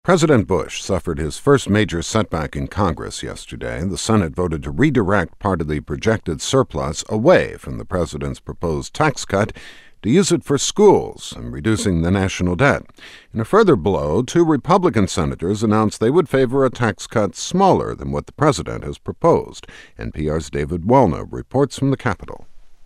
President Bush suffered his first major setback in Congress yesterday. The Senate voted to redirect part of the projected surplus away from the president's proposed tax cut to use it for schools and reducing the national debt. In a further blow, two Republican senators announced they would favor a tax cut smaller than what the president has proposed. NPR's David Welna reports from the Capitol.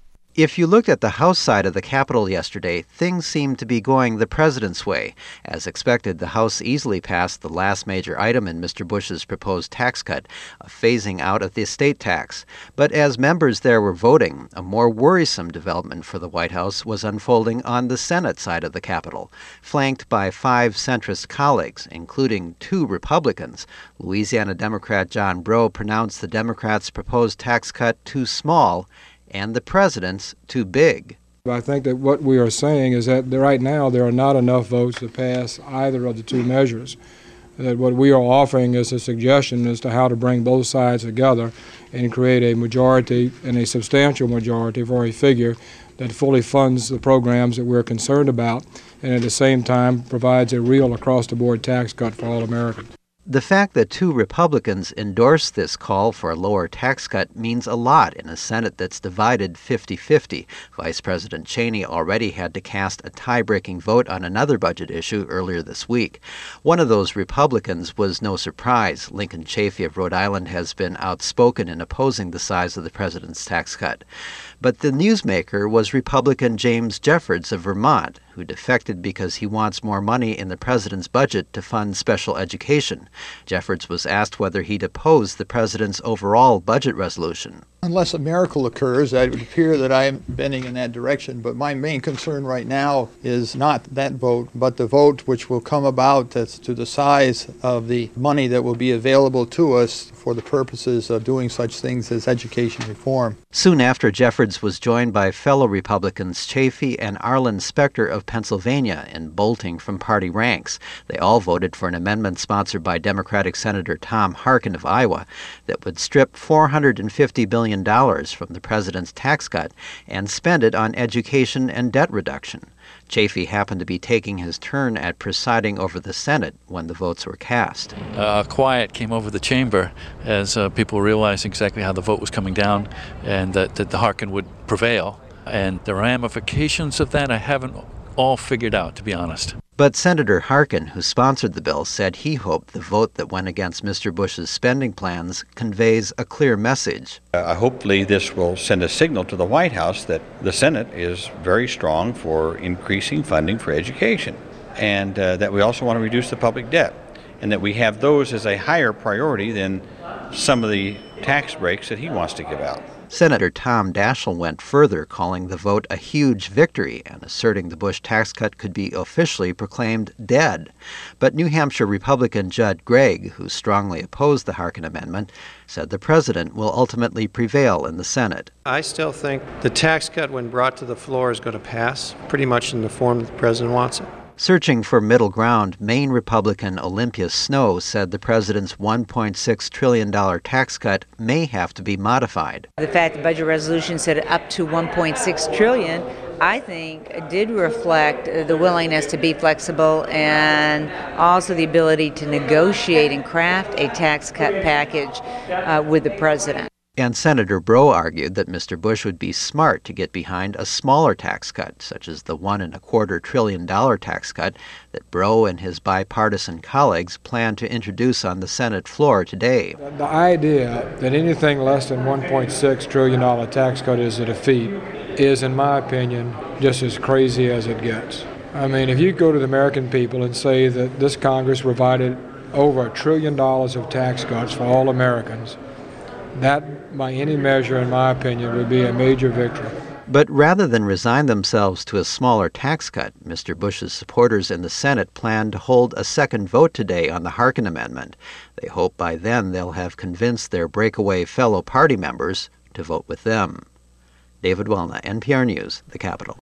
If you looked at the House side of the Capitol yesterday, things seemed to be going the president's way. As expected, the House easily passed the last major item in Mr. Bush's proposed tax cut, a phasing out of the estate tax. But as members there were voting, a more worrisome development for the White House was unfolding on the Senate side of the Capitol, flanked by five centrist colleagues, including two Republicans. Louisiana Democrat John Breaux pronounced the Democrats' proposed tax cut too small and the president's too big. I think that what we are saying is that right now there are not enough votes to pass either of the two measures. That what we are offering is a suggestion as to how to bring both sides together and create a majority and a substantial majority for a figure that fully funds the programs that we're concerned about and at the same time provides a real across-the-board tax cut for all Americans. The fact that two Republicans endorsed this call for a lower tax cut means a lot in a Senate that's divided 50-50. Vice President Cheney already had to cast a tie-breaking vote on another budget issue earlier this week. One of those Republicans was no surprise. Lincoln Chafee of Rhode Island has been outspoken in opposing the size of the president's tax cut. But the newsmaker was Republican James Jeffords of Vermont, who defected because he wants more money in the president's budget to fund special education. Jeffords was asked whether he'd oppose the president's overall budget resolution. Unless a miracle occurs, it would appear that I am bending in that direction. But my main concern right now is not that vote, but the vote which will come about as to the size of the money that will be available to us for the purposes of doing such things as education reform. Soon after, Jeffords was joined by fellow Republicans Chafee and Arlen Specter of Pennsylvania in bolting from party ranks. They all voted for an amendment sponsored by Democratic Senator Tom Harkin of Iowa that would strip $450 billion from the president's tax cut and spend it on education and debt reduction. Chafee happened to be taking his turn at presiding over the Senate when the votes were cast. Quiet came over the chamber as people realized exactly how the vote was coming down and that the Harkin would prevail. And the ramifications of that I haven't all figured out, to be honest. But Senator Harkin, who sponsored the bill, said he hoped the vote that went against Mr. Bush's spending plans conveys a clear message. Hopefully this will send a signal to the White House that the Senate is very strong for increasing funding for education, and that we also want to reduce the public debt, and that we have those as a higher priority than some of the tax breaks that he wants to give out. Senator Tom Daschle went further, calling the vote a huge victory and asserting the Bush tax cut could be officially proclaimed dead. But New Hampshire Republican Judd Gregg, who strongly opposed the Harkin amendment, said the president will ultimately prevail in the Senate. I still think the tax cut, when brought to the floor, is going to pass pretty much in the form that the president wants it. Searching for middle ground, Maine Republican Olympia Snowe said the president's $1.6 trillion tax cut may have to be modified. The fact the budget resolution said up to $1.6 trillion, I think, did reflect the willingness to be flexible and also the ability to negotiate and craft a tax cut package with the president. And Senator Breaux argued that Mr. Bush would be smart to get behind a smaller tax cut, such as the $1.25 trillion tax cut that Breaux and his bipartisan colleagues plan to introduce on the Senate floor today. The idea that anything less than $1.6 trillion tax cut is a defeat is, in my opinion, just as crazy as it gets. I mean, if you go to the American people and say that this Congress provided over $1 trillion of tax cuts for all Americans, that, by any measure, in my opinion, would be a major victory. But rather than resign themselves to a smaller tax cut, Mr. Bush's supporters in the Senate plan to hold a second vote today on the Harkin amendment. They hope by then they'll have convinced their breakaway fellow party members to vote with them. David Welna, NPR News, the Capitol.